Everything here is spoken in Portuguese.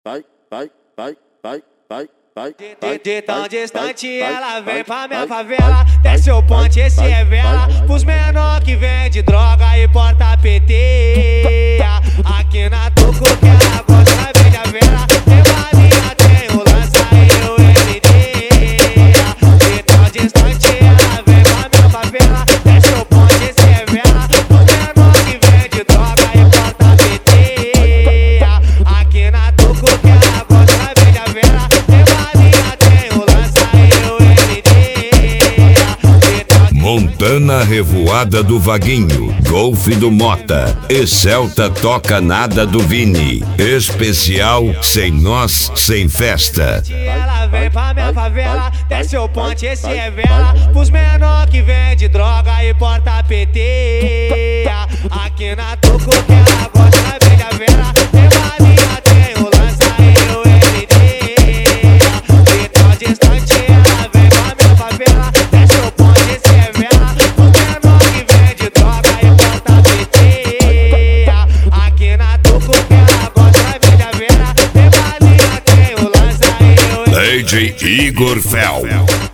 De tão distante ela vem pra minha favela. Desce o ponte, esse é vela pros menor que vende droga e porta PT. Aqui na Tucu que ela gosta, vende a vela. Tem balinha, tem o lança e o LD. De tão distante ela vem pra minha favela. Desce o ponte, esse é vela pros menor que vende droga e porta PT. Aqui na Tucu que ela gosta, vende a vela. Montana Revoada do Vaguinho, Golf do Mota e Celta Toca Nada do Vini. Especial Sem Nós, Sem Festa. Ela vem pra minha favela, desce o ponte, esse é vela pros menor que vende droga e porta PT. Aqui na Tucu que ela gosta, vende a vela. Tem balinha, tem o lança e o LD. De tão distante ela vem pra minha favela, desce o ponte, esse é vela pros menor que vende droga e porta PT. Aqui na Tucu que ela gosta, vende a vela. Tem balinha, tem o lança e o LD. DJ Igor Fel.